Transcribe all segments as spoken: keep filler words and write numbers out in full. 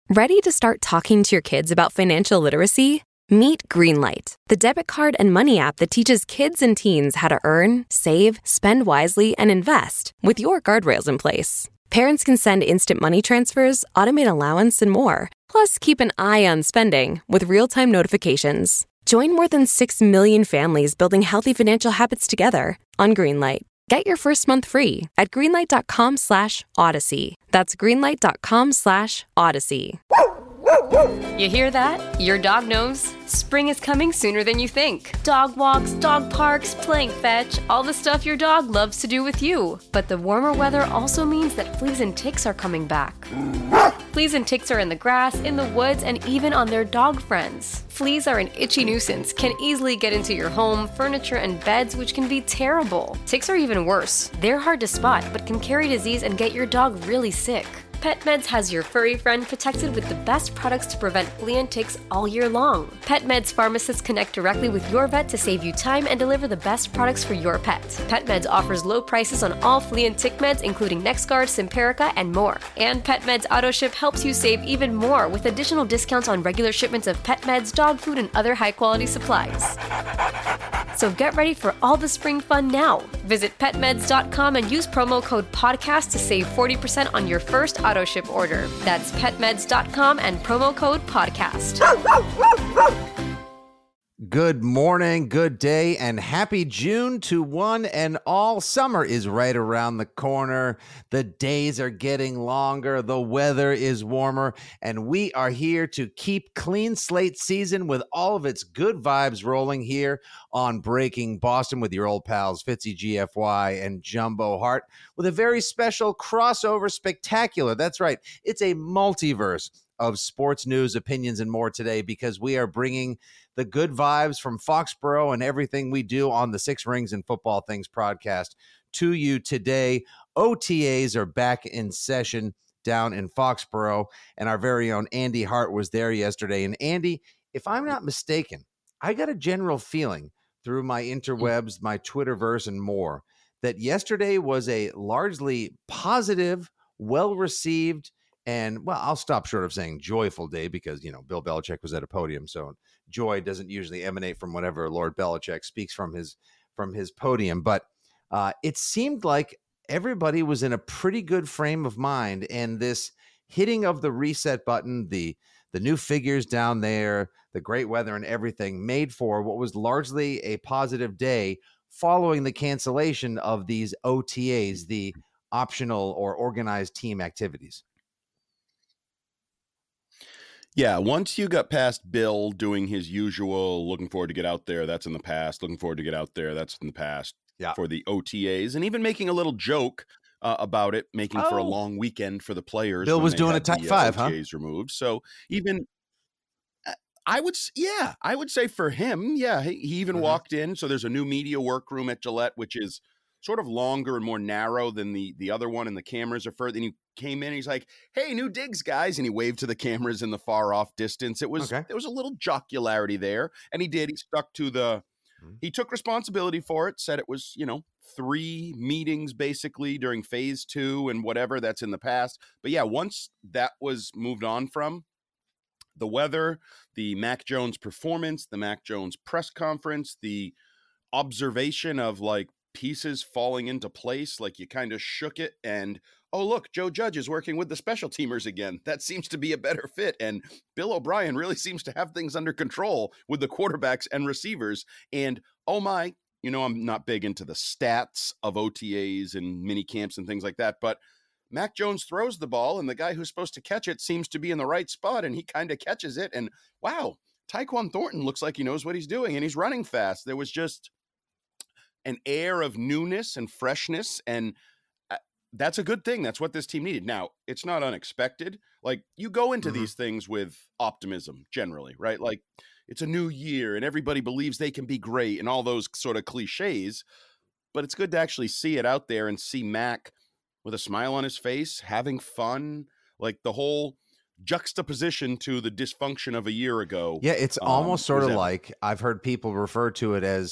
Ready to start talking to your kids about financial literacy? Meet Greenlight, the debit card and money app that teaches kids and teens how to earn, save, spend wisely, and invest with your guardrails in place. Parents can send instant money transfers, automate allowance, and more. Plus, keep an eye on spending with real-time notifications. Join more than six million families building healthy financial habits together on Greenlight. Get your first month free at greenlight.com slash odyssey. That's greenlight.com slash odyssey. You hear that? Your dog knows. Spring is coming sooner than you think. Dog walks, dog parks, playing fetch, all the stuff your dog loves to do with you. But the warmer weather also means that fleas and ticks are coming back. Fleas and ticks are in the grass, in the woods, and even on their dog friends. Fleas are an itchy nuisance, can easily get into your home, furniture, and beds, which can be terrible. Ticks are even worse. They're hard to spot, but can carry disease and get your dog really sick. PetMeds has your furry friend protected with the best products to prevent flea and ticks all year long. PetMeds pharmacists connect directly with your vet to save you time and deliver the best products for your pet. PetMeds offers low prices on all flea and tick meds, including NexGard, Simparica, and more. And PetMeds AutoShip helps you save even more with additional discounts on regular shipments of pet meds, dog food, and other high-quality supplies. So get ready for all the spring fun now. Visit pet meds dot com and use promo code podcast to save forty percent on your first auto ship order. That's pet meds dot com and promo code podcast. Good morning, good day, and happy June to one and all. Summer is right around the corner. The days are getting longer. The weather is warmer, and we are here to keep clean slate season with all of its good vibes rolling here on Breaking Boston with your old pals Fitzy G F Y and Jumbo Hart with a very special crossover spectacular. That's right. It's a multiverse of sports news, opinions, and more today because we are bringing the good vibes from Foxborough and everything we do on the Six Rings and Football Things podcast to you today. O T As are back in session down in Foxborough, and our very own Andy Hart was there yesterday. And Andy, if I'm not mistaken, I got a general feeling through my interwebs, my Twitterverse, and more, that yesterday was a largely positive, well-received, and, well, I'll stop short of saying joyful day because, you know, Bill Belichick was at a podium, so joy doesn't usually emanate from whatever Lord Belichick speaks from his from his podium. But uh, it seemed like everybody was in a pretty good frame of mind, and this hitting of the reset button, the the new figures down there, the great weather and everything made for what was largely a positive day following the cancellation of these O T As, the optional or organized team activities. Yeah, once you got past Bill doing his usual looking forward to get out there, that's in the past, looking forward to get out there, that's in the past yeah. for the O T As, and even making a little joke uh, about it, making oh. for a long weekend for the players. Bill was doing a type the, five, uh, O T As huh? removed. So even, I would, yeah, I would say for him, yeah, he, he even mm-hmm. walked in. So there's a new media workroom at Gillette, which is sort of longer and more narrow than the the other one, and the cameras are further. And he came in, and he's like, "Hey, new digs, guys!" And he waved to the cameras in the far off distance. It was okay. There was a little jocularity there, and he did. He stuck to the. Mm-hmm. He took responsibility for it. Said it was, you know, three meetings basically during phase two and whatever that's in the past. But yeah, once that was moved on from, the weather, the Mac Jones performance, the Mac Jones press conference, the observation of like pieces falling into place, like you kind of shook it and, oh, look, Joe Judge is working with the special teamers again. That seems to be a better fit. And Bill O'Brien really seems to have things under control with the quarterbacks and receivers. And, oh my, you know, I'm not big into the stats of O T As and mini camps and things like that, but Mac Jones throws the ball and the guy who's supposed to catch it seems to be in the right spot and he kind of catches it. And wow, Tyquan Thornton looks like he knows what he's doing and he's running fast. There was just an air of newness and freshness, and that's a good thing. That's what this team needed. Now, it's not unexpected. Like, you go into mm-hmm. these things with optimism generally, right? Like, it's a new year and everybody believes they can be great and all those sort of cliches, but it's good to actually see it out there and see Mac with a smile on his face, having fun, like the whole juxtaposition to the dysfunction of a year ago. Yeah, it's um, almost sort of evident. like, I've heard people refer to it as,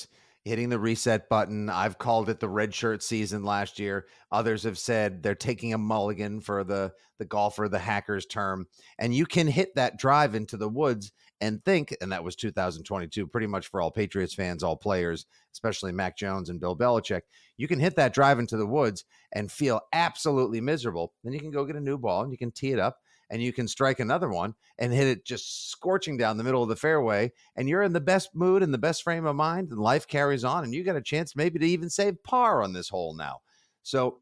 hitting the reset button. I've called it the red shirt season last year. Others have said they're taking a mulligan for the, the golfer, the hackers term. And you can hit that drive into the woods and think, and that was two thousand twenty-two, pretty much for all Patriots fans, all players, especially Mac Jones and Bill Belichick. You can hit that drive into the woods and feel absolutely miserable. Then you can go get a new ball and you can tee it up and you can strike another one and hit it just scorching down the middle of the fairway. And you're in the best mood and the best frame of mind, and life carries on. And you got a chance maybe to even save par on this hole now. So,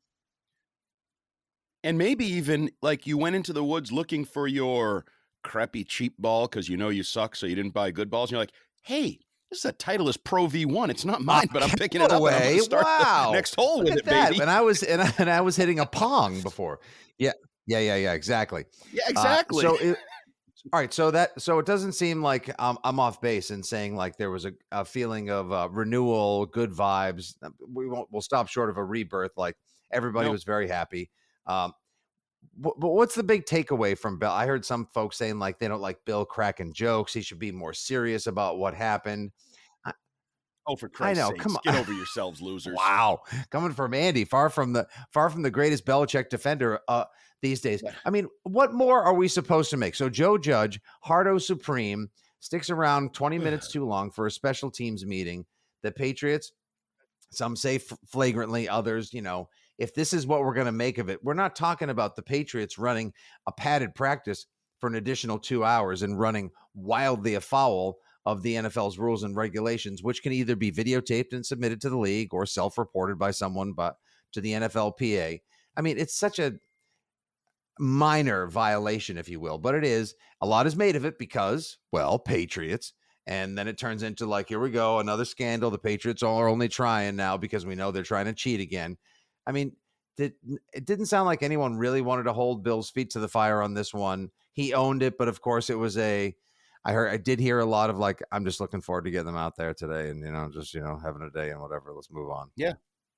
and maybe even like you went into the woods looking for your crappy cheap ball because you know you suck, so you didn't buy good balls. And you're like, hey, this is a Titleist Pro V one. It's not mine, but I'm picking it up. Away. And I'm gonna start wow. the next hole Look with at it, that. baby. And I was and I, and I was hitting a pong before. Yeah, yeah, yeah, yeah. Exactly. Yeah, exactly. Uh, so, it, all right. So that so it doesn't seem like um, I'm off base in saying like there was a, a feeling of uh, renewal, good vibes. We won't. We'll stop short of a rebirth. Like everybody Nope. was very happy. Um, but, but what's the big takeaway from Bill? I heard some folks saying like they don't like Bill cracking jokes. He should be more serious about what happened. Oh, for Christ's I know. sakes, Come on. get over yourselves, losers. Wow, coming from Andy, far from the far from the greatest Belichick defender uh, these days. Yeah. I mean, what more are we supposed to make? So Joe Judge, Hardo Supreme, sticks around twenty minutes too long for a special teams meeting. The Patriots, some say f- flagrantly, others, you know, if this is what we're going to make of it, we're not talking about the Patriots running a padded practice for an additional two hours and running wildly afoul of the N F L's rules and regulations, which can either be videotaped and submitted to the league or self-reported by someone but to the N F L P A. I mean, it's such a minor violation, if you will, but it is. A lot is made of it because, well, Patriots. And then it turns into like, here we go, another scandal. The Patriots are only trying now because we know they're trying to cheat again. I mean, did, it didn't sound like anyone really wanted to hold Bill's feet to the fire on this one. He owned it, but of course it was a, I heard, I did hear a lot of like, I'm just looking forward to getting them out there today and, you know, just, you know, having a day and whatever. Let's move on. Yeah.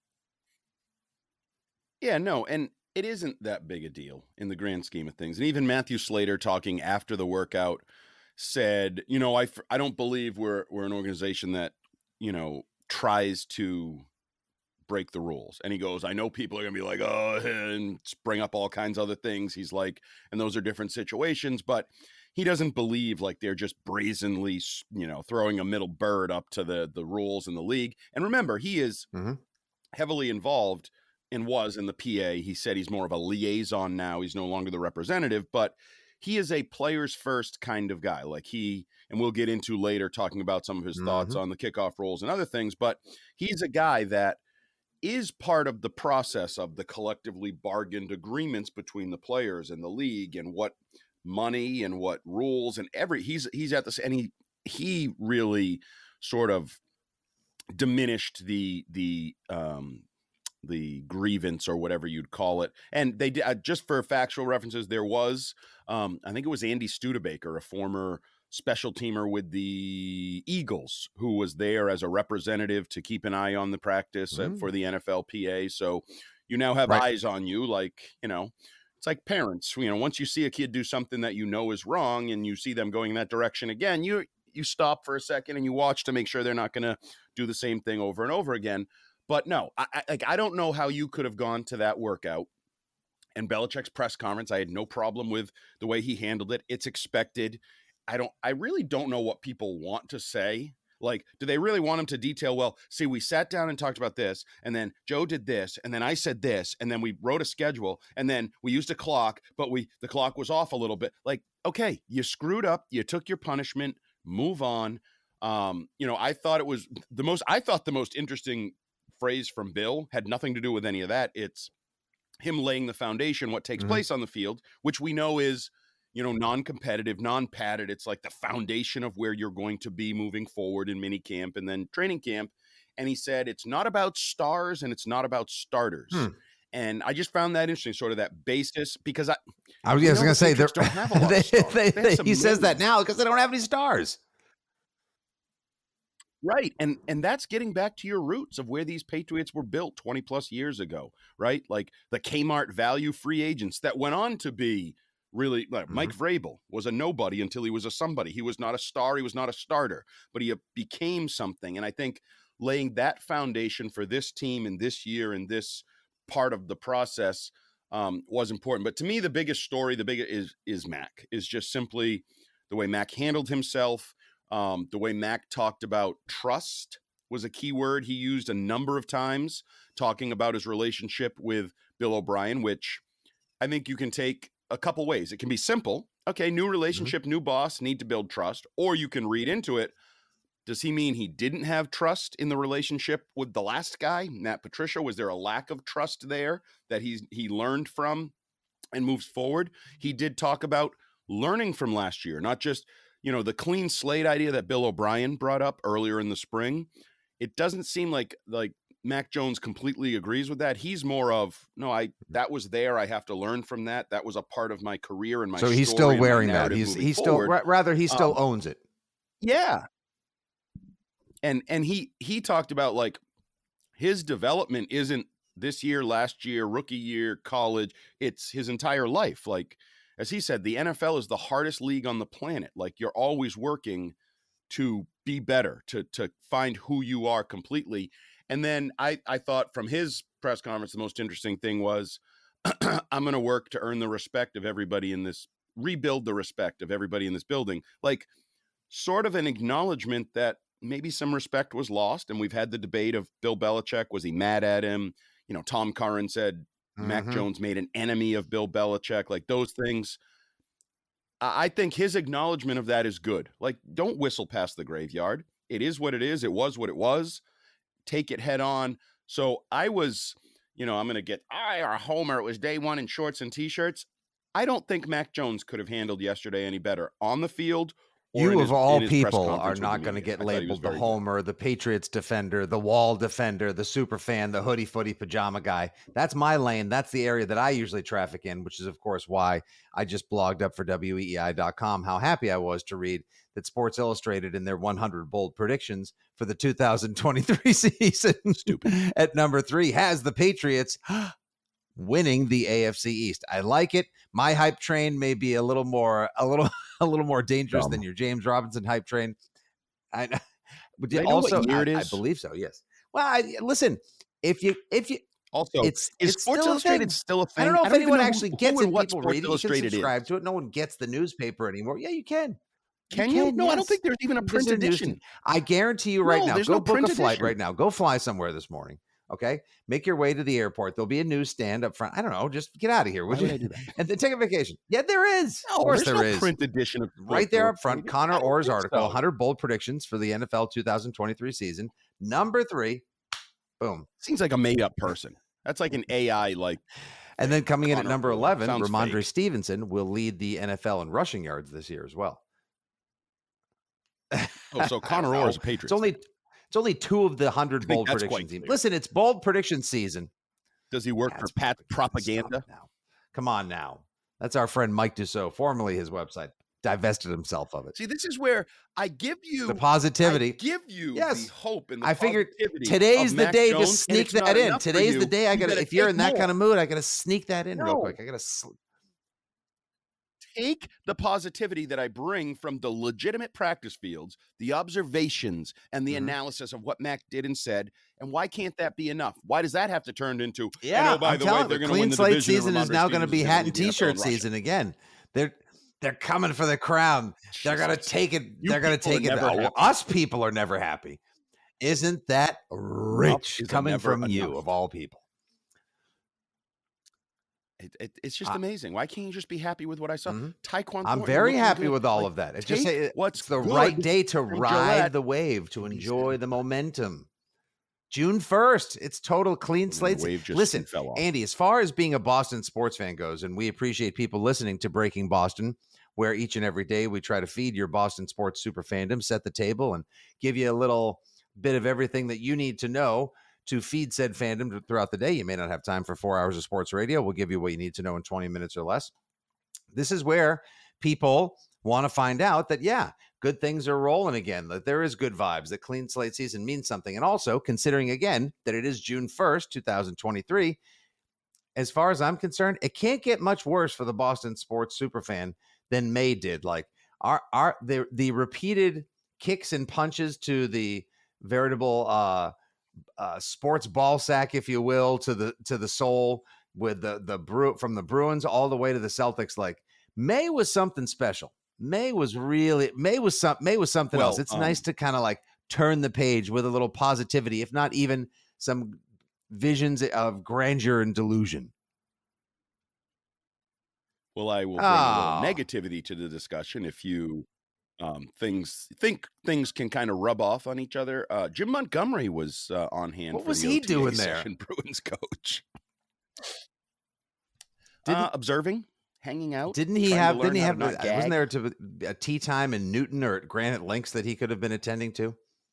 Yeah, no. And it isn't that big a deal in the grand scheme of things. And even Matthew Slater talking after the workout said, you know, I, I don't believe we're, we're an organization that, you know, tries to break the rules. And he goes, I know people are going to be like, oh, and bring up all kinds of other things. He's like, and those are different situations, but he doesn't believe like they're just brazenly, you know, throwing a middle bird up to the, the rules in the league. And remember, he is mm-hmm. heavily involved and was in the P A. He said he's more of a liaison now. He's no longer the representative, but he is a players first kind of guy. Like he, and we'll get into later talking about some of his mm-hmm. thoughts on the kickoff rules and other things, but he's a guy that is part of the process of the collectively bargained agreements between the players and the league and what money and what rules and every he's he's at this, and he he really sort of diminished the the um the grievance or whatever you'd call it. And they did, uh, just for factual references, there was um I think it was Andy Studebaker, a former special teamer with the Eagles, who was there as a representative to keep an eye on the practice mm. for the N F L P A. So you now have right. eyes on you, like, you know, it's like parents, you know, once you see a kid do something that you know is wrong and you see them going in that direction again, you you stop for a second and you watch to make sure they're not going to do the same thing over and over again. But no, I, I like I don't know how you could have gone to that workout and Belichick's press conference. I had no problem with the way he handled it. It's expected. I don't, I really don't know what people want to say. Like, do they really want him to detail, well, see, we sat down and talked about this, and then Joe did this, and then I said this, and then we wrote a schedule, and then we used a clock, but we, the clock was off a little bit. Like, okay, you screwed up, you took your punishment, move on. Um, you know, I thought it was the most, I thought the most interesting phrase from Bill had nothing to do with any of that. It's him laying the foundation, what takes mm-hmm. place on the field, which we know is, you know, non-competitive, non-padded. It's like the foundation of where you're going to be moving forward in mini camp and then training camp. And he said, it's not about stars and it's not about starters. Hmm. And I just found that interesting, sort of that basis, because I, I was going to say, they don't have a lot they, of stars. They, they, he says that now because they don't have any stars. Right. And and that's getting back to your roots of where these Patriots were built twenty plus years ago, right? Like the Kmart value free agents that went on to be really, like mm-hmm. Mike Vrabel was a nobody until he was a somebody. He was not a star. He was not a starter, but he became something. And I think laying that foundation for this team and this year and this part of the process um, was important. But to me, the biggest story, the biggest is, is Mac, is just simply the way Mac handled himself, um, the way Mac talked about trust was a key word he used a number of times, talking about his relationship with Bill O'Brien, which I think you can take a couple ways. It can be simple. Okay, new relationship, mm-hmm. new boss, need to build trust. Or you can read into it. Does he mean he didn't have trust in the relationship with the last guy, Matt Patricia? Was there a lack of trust there that he's, he learned from and moves forward? He did talk about learning from last year, not just, you know, the clean slate idea that Bill O'Brien brought up earlier in the spring. It doesn't seem like like Mac Jones completely agrees with that. He's more of, no, I that was there. I have to learn from that. That was a part of my career and my so he's story still wearing that. He's he's forward. still rather he still um, owns it. Yeah. And and he he talked about like his development isn't this year, last year, rookie year, college. It's his entire life. Like, as he said, the N F L is the hardest league on the planet. Like, you're always working to be better, to to find who you are completely. And then I, I thought from his press conference, the most interesting thing was, I'm going to work to earn the respect of everybody in this, rebuild the respect of everybody in this building. Like, sort of an acknowledgement that maybe some respect was lost. And we've had the debate of Bill Belichick. Was he mad at him? You know, Tom Curran said mm-hmm. Mac Jones made an enemy of Bill Belichick. Like, those things. I think his acknowledgement of that is good. Like, don't whistle past the graveyard. It is what it is. It was what it was. Take it head on. So I was, you know, I'm going to get, I are a homer. It was day one in shorts and T-shirts. I don't think Mac Jones could have handled yesterday any better on the field. You of his, all people are not going to get I labeled the homer, good. the Patriots defender, the wall defender, the super fan, the hoodie footy pajama guy. That's my lane. That's the area that I usually traffic in, which is, of course, why I just blogged up for W E E I dot com how happy I was to read that Sports Illustrated in their one hundred bold predictions for the two thousand twenty-three season Stupid. at number three has the Patriots winning the A F C East. I like it. My hype train may be a little more, a little, a little more dangerous Dumb. than your James Robinson hype train. I, but I also, know what year it I, is. I believe so. Yes. Well, I, listen, if you, if you, also, it's, is it's Sports still Illustrated still a thing? I don't know if I don't anyone know actually who, gets who it. what People Sports read it. You can subscribe is. to it. No one gets the newspaper anymore. Yeah, you can. Can you? you? Can, no, yes. I don't think there's even a print edition. I guarantee you right no, now. Go no book a flight edition. right now. Go fly somewhere this morning. Okay, make your way to the airport. There'll be a newsstand up front. I don't know. Just get out of here, would Why you? would I do that? And then take a vacation. Yeah, there is. No, of course, there's there no is. Print edition of right there up front. Connor Orr's article, so. one hundred bold predictions for the N F L two thousand twenty-three season. Number three. Boom. Seems like a made up person. That's like an A I. Like, and then coming Connor in at number Orr. eleven, Sounds Ramondre fake. Stevenson will lead the N F L in rushing yards this year as well. Oh, so Connor Orr is a Patriot. It's only. It's only two of the hundred bold predictions. Listen, it's bold prediction season. Does he work That's for Pat Propaganda? Now. Come on now. That's our friend Mike Dussault, formerly his website, divested himself of it. See, this is where I give you the positivity. I give you yes. the hope and the I figured positivity today's of the Mac day Jones, to sneak and that in. Today's you. the day I got to, if you're in that more. kind of mood, I got to sneak that in no. real quick. I got to sl- take the positivity that I bring from the legitimate practice fields, the observations and the mm-hmm. analysis of what Mac did and said. And why can't that be enough? Why does that have to turn into, yeah, oh, by I'm the way, they're going to win the slate division season is now going to be hat and t-shirt season again. They're, they're coming for the crown. Jesus. They're going to take it. You they're going to take it. Oh, us people are never happy. Isn't that rich coming from enough. you of all people? It, it, it's just uh, amazing. Why can't you just be happy with what I saw? Mm-hmm. Taekwondo. I'm very happy good. with all like, of that. It's take just it's what's the good right day to ride Gillette. the wave, to enjoy the momentum. June first, it's total clean slate. Listen, Andy, as far as being a Boston sports fan goes, and we appreciate people listening to Breaking Boston, where each and every day we try to feed your Boston sports super fandom, set the table, and give you a little bit of everything that you need to know to feed said fandom throughout the day. You may not have time for four hours of sports radio. We'll give you what you need to know in twenty minutes or less. This is where people want to find out that, yeah, good things are rolling again, that there is good vibes, that clean slate season means something. And also considering, again, that it is June first, two thousand twenty-three, as far as I'm concerned, it can't get much worse for the Boston sports superfan than May did. Like our, our, the, the repeated kicks and punches to the veritable uh, uh, sports ball sack, if you will, to the to the soul with the the Bru- from the Bruins all the way to the Celtics. Like May was something special. May was really May was some May was something Well, else. It's um, nice to kind of like turn the page with a little positivity, if not even some visions of grandeur and delusion. Well, I will bring Oh. a little negativity to the discussion if you um, things think things can kind of rub off on each other. Uh, Jim Montgomery was uh, on hand. What for was the he O T A doing there? session, Bruins coach. Didn't- Uh, observing, hanging out. Didn't he trying to have? learn Didn't he how have? to not Wasn't gag. there to a tea time in Newton or at Granite Links that he could have been attending to?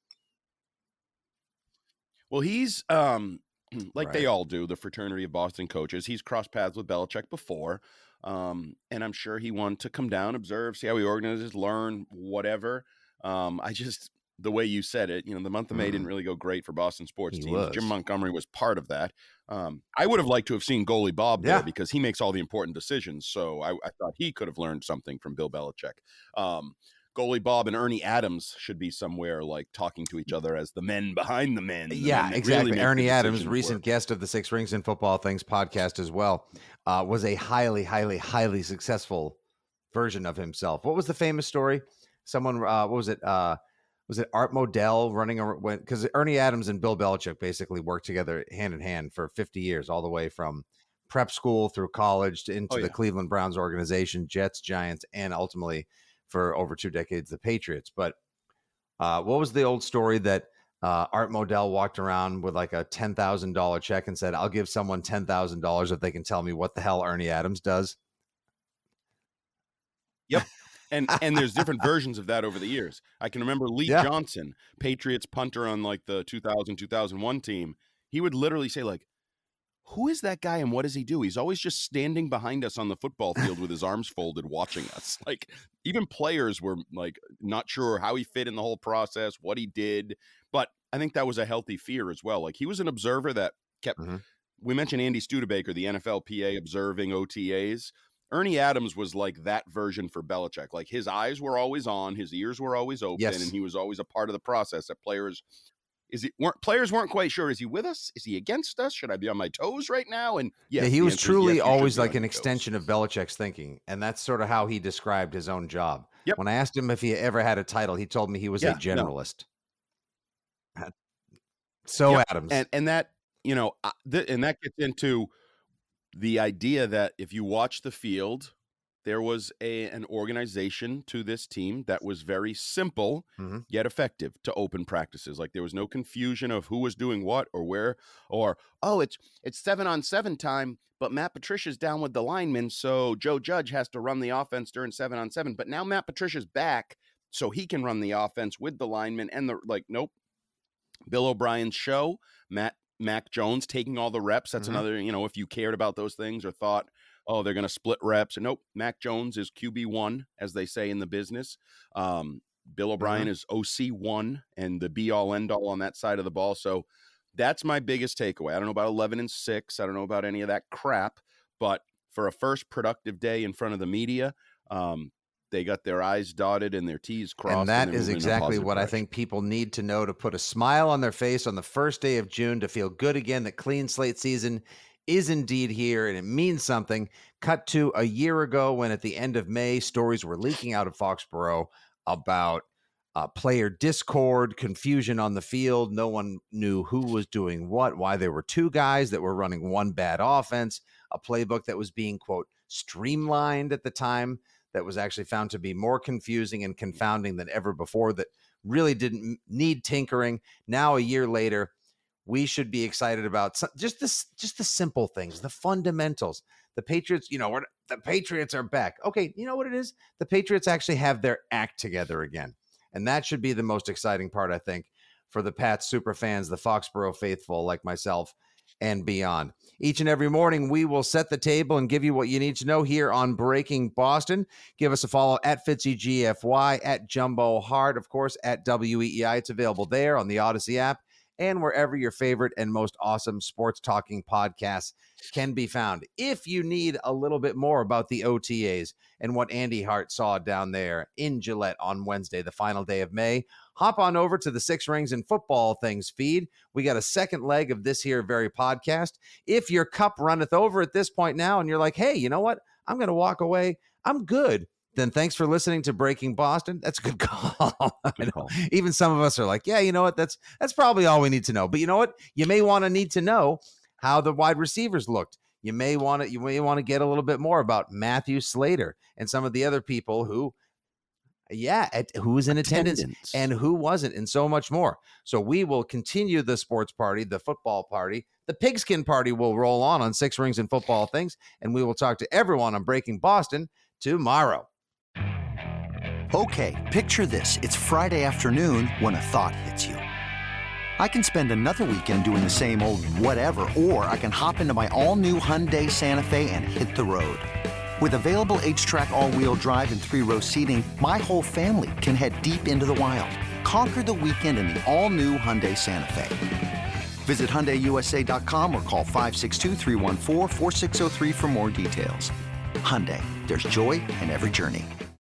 Well, he's um like they Right. all do, the fraternity of Boston coaches. He's crossed paths with Belichick before, um, and I'm sure he wanted to come down, observe, see how he organizes, learn, whatever. Um, I just the way you said it, you know, the month of May Mm. didn't really go great for Boston sports He teams. Jim was. Montgomery was part of that. Um, I would have liked to have seen goalie Bob Yeah. there because he makes all the important decisions. So I, I thought he could have learned something from Bill Belichick. Um, goalie Bob and Ernie Adams should be somewhere like talking to each other as the men behind the men. the Yeah, men that really exactly. make the Ernie Adams, decisions recent work. guest of the Six Rings and Football Things podcast as well, uh, was a highly, highly, highly successful version of himself. What was the famous story? Someone, uh, what was it? Uh, was it Art Modell running a when because Ernie Adams and Bill Belichick basically worked together hand in hand for fifty years, all the way from prep school through college to into Oh, the yeah. Cleveland Browns organization, Jets, Giants, and ultimately for over two decades, the Patriots. But uh, what was the old story that uh, Art Modell walked around with like a ten thousand dollars check and said, I'll give someone ten thousand dollars if they can tell me what the hell Ernie Adams does? Yep. And and there's different versions of that over the years. I can remember Lee Yeah. Johnson, Patriots punter on like the two thousand, two thousand one team. He would literally say like, who is that guy and what does he do? He's always just standing behind us on the football field with his arms folded watching us. Like even players were like not sure how he fit in the whole process, what he did. But I think that was a healthy fear as well. Like he was an observer that kept Mhm. we mentioned Andy Studebaker, the N F L P A observing O T As. Ernie Adams was like that version for Belichick. Like his eyes were always on, his ears were always open, Yes. and he was always a part of the process that players is he weren't players weren't quite sure. Is he with us? Is he against us? Should I be on my toes right now? And yes, Yeah, he the was answer is truly yes, you should always be on like an your toes. extension of Belichick's thinking. And that's sort of how he described his own job. Yep. When I asked him if he ever had a title, he told me he was Yeah, a no. generalist. So Yep. Adams. And and that, you know, uh, th- and that gets into the idea that if you watch the field, there was a an organization to this team that was very simple Mhm. yet effective to open practices. Like there was no confusion of who was doing what or where, or oh, it's it's seven on seven time, but Matt Patricia's down with the linemen, so Joe Judge has to run the offense during seven on seven. But now Matt Patricia's back, so he can run the offense with the linemen and the like. Nope. Bill O'Brien's show, Matt Mac Jones taking all the reps. That's Mhm. another, you know, if you cared about those things or thought, oh, they're going to split reps. Nope. Mac Jones is Q B one, as they say in the business. Um, Bill O'Brien is O C one and the be all end all on that side of the ball. So that's my biggest takeaway. I don't know about eleven and six. I don't know about any of that crap, but for a first productive day in front of the media, um, they got their I's dotted and their T's crossed. And that they're is moving in a exactly positive what I direction. think people need to know to put a smile on their face on the first day of June, to feel good again that clean slate season is indeed here and it means something. Cut to a year ago when at the end of May, stories were leaking out of Foxborough about uh, player discord, confusion on the field. No one knew who was doing what, why there were two guys that were running one bad offense, a playbook that was being, quote, streamlined at the time that was actually found to be more confusing and confounding than ever before, that really didn't m- need tinkering. Now, a year later, we should be excited about some, just this, just the simple things, the fundamentals. The Patriots, you know, we're, the Patriots are back. Okay, you know what it is? The Patriots actually have their act together again. And that should be the most exciting part, I think, for the Pats super fans, the Foxborough faithful like myself, and beyond. Each and every morning, we will set the table and give you what you need to know here on Breaking Boston. Give us a follow at Fitzy G F Y, at Jumbo Hard, of course, at W E E I. It's available there on the Odyssey app and wherever your favorite and most awesome sports talking podcasts can be found. If you need a little bit more about the O T As and what Andy Hart saw down there in Gillette on Wednesday, the final day of May, hop on over to the Six Rings and Football Things feed. We got a second leg of this here very podcast. If your cup runneth over at this point now and you're like, hey, you know what? I'm going to walk away. I'm good. Then thanks for listening to Breaking Boston. That's a good call. I know. Even some of us are like, yeah, you know what? That's that's probably all we need to know. But you know what? You may want to need to know how the wide receivers looked. You may want to you may want to get a little bit more about Matthew Slater and some of the other people who, yeah, at, who was in attendance, attendance and who wasn't, and so much more. So we will continue the sports party, the football party. The pigskin party will roll on on Six Rings and Football Things, and we will talk to everyone on Breaking Boston tomorrow. Okay, picture this. It's Friday afternoon when a thought hits you. I can spend another weekend doing the same old whatever, or I can hop into my all-new Hyundai Santa Fe and hit the road. With available H-Track all-wheel drive and three-row seating, my whole family can head deep into the wild. Conquer the weekend in the all-new Hyundai Santa Fe. Visit Hyundai U S A dot com or call five six two, three one four, four six zero three for more details. Hyundai, there's joy in every journey.